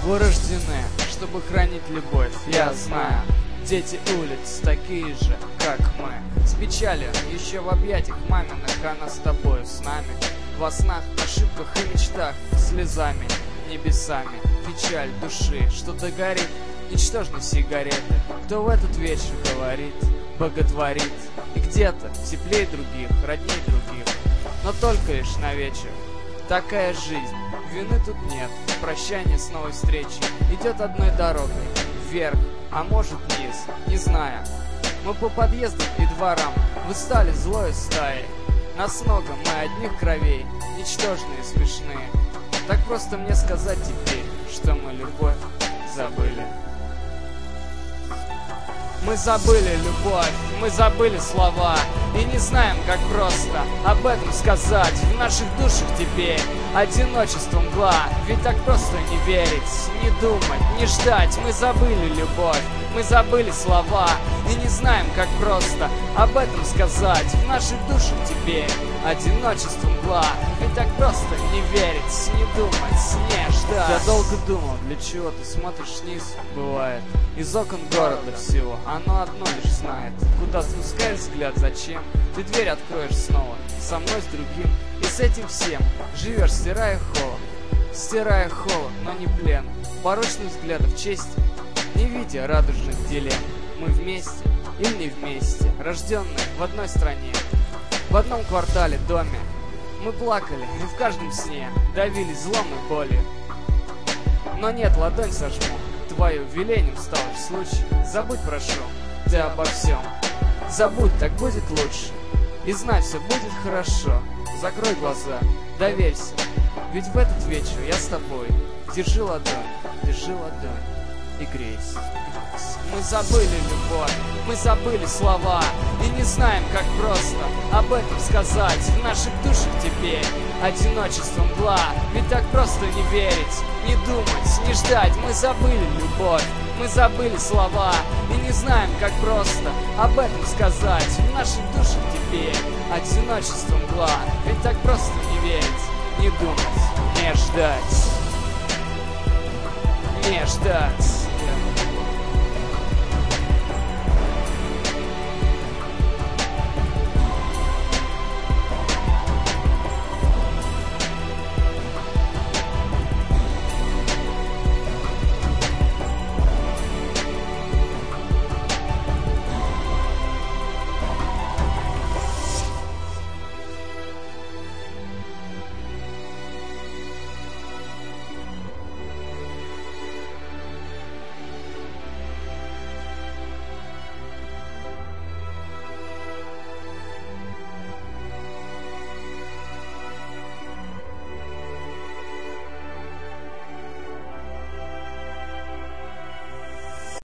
Вы рождены, чтобы хранить любовь, я знаю. Дети улиц такие же, как мы. С печалью, еще в объятиях маминых, она с тобою, с нами. Во снах, ошибках и мечтах, слезами, небесами. Печаль души, что-то горит, ничтожной сигареты. Кто в этот вечер говорит, боготворит. И где-то теплее других, родней других, но только лишь на вечер. Такая жизнь, вины тут нет. Прощание с новой встречей идет одной дорогой, вверх, а может вниз, не знаю. Мы по подъездам и дворам, вы стали злой стаей. Нас много, мы одних кровей, ничтожные, смешные. Так просто мне сказать теперь, что мы любовь забыли. Мы забыли любовь, мы забыли слова, и не знаем, как просто об этом сказать. В наших душах теперь одиночество мгла, ведь так просто не верить, не думать, не ждать. Мы забыли любовь, мы забыли слова, и не знаем, как просто об этом сказать. В наших душах теперь одиночество мгла, ведь так просто не верить, не думать, не ждать. Я долго думал, для чего ты смотришь вниз, бывает, из окон города всего, оно одно лишь знает. Куда спускаешь взгляд, зачем? Ты дверь откроешь снова, со мной, с другим, и с этим всем живешь, стирая холод, но не плен. Порочных взглядов чести, не видя радужных дилемм. Мы вместе или не вместе, рожденные в одной стране, в одном квартале, доме. Мы плакали, и в каждом сне давились злом и болью. Но нет, ладонь сожму, твою велением стал лишь случай. Забудь, прошу, ты обо всем. Забудь, так будет лучше. И знай, все будет хорошо. Закрой глаза, доверься, ведь в этот вечер я с тобой. Держи ладонь и грейся. Мы забыли любовь, мы забыли слова, и не знаем, как просто об этом сказать. В наших душах теперь одиночество мгла, ведь так просто не верить, не думать, не ждать. Мы забыли любовь, мы забыли слова, и не знаем, как просто об этом сказать. В наших душах теперь одиночество мгла, ведь так просто не верить, не думать, не ждать, не ждать.